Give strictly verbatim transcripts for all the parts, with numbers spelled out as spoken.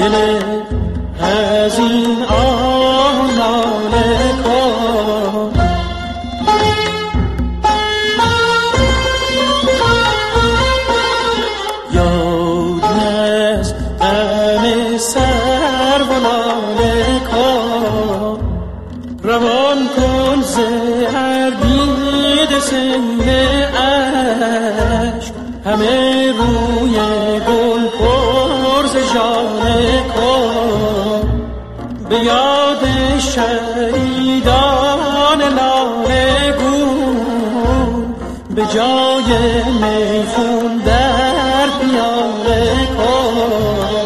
دل از این آه ناله کن. یاد از غم سر و ناله کن، روان کن ز هر دیده سیل عشق، همه روی گل پر ز ژاله کن. به یاد شهیدان لاله گون، به جای میخون در پیاله کن.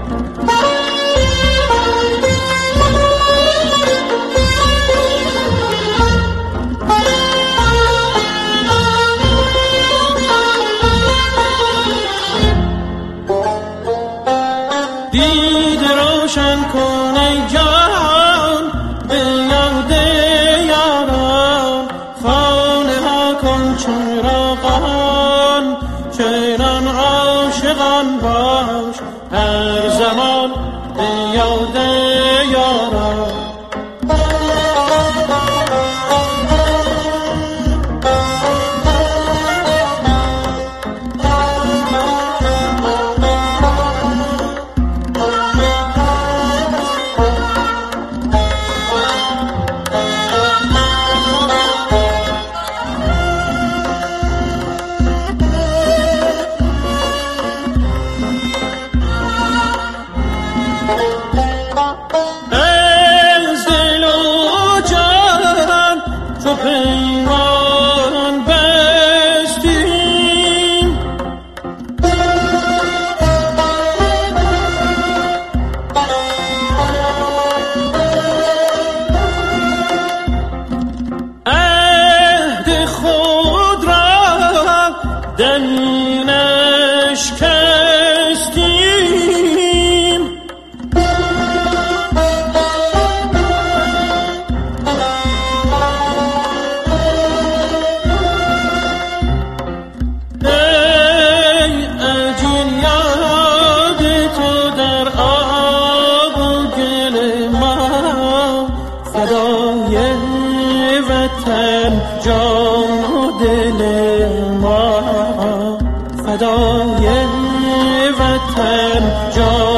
دید روشن کن ای جان به یاد یاران، خانه ها کن چراغان، چنان عاشقان باش هر زمان به یاد یاران. از دل و جان تو پیمان بستیم، عهد خود را دنینش کستیم. فدای وطن جان و دل ما، فدای وطن جان